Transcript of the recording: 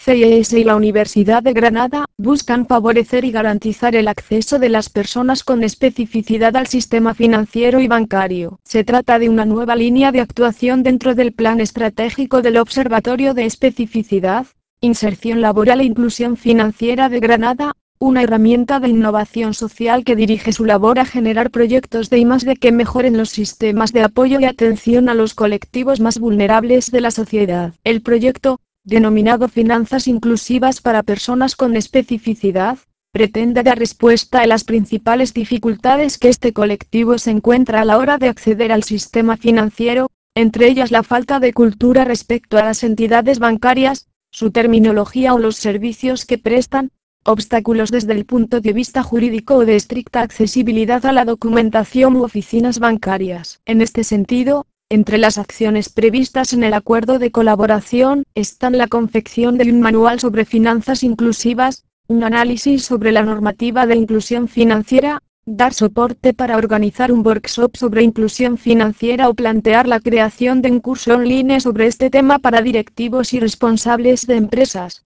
CES y la Universidad de Granada buscan favorecer y garantizar el acceso de las personas con especificidad al sistema financiero y bancario. Se trata de una nueva línea de actuación dentro del plan estratégico del Observatorio de Especificidad, Inserción Laboral e Inclusión Financiera de Granada, una herramienta de innovación social que dirige su labor a generar proyectos de I+D que mejoren los sistemas de apoyo y atención a los colectivos más vulnerables de la sociedad. El proyecto, denominado Finanzas Inclusivas para Personas con Especificidad, pretende dar respuesta a las principales dificultades que este colectivo se encuentra a la hora de acceder al sistema financiero, entre ellas la falta de cultura respecto a las entidades bancarias, su terminología o los servicios que prestan, obstáculos desde el punto de vista jurídico o de estricta accesibilidad a la documentación u oficinas bancarias. En este sentido, entre las acciones previstas en el acuerdo de colaboración están la confección de un manual sobre finanzas inclusivas, un análisis sobre la normativa de inclusión financiera, dar soporte para organizar un workshop sobre inclusión financiera o plantear la creación de un curso online sobre este tema para directivos y responsables de empresas.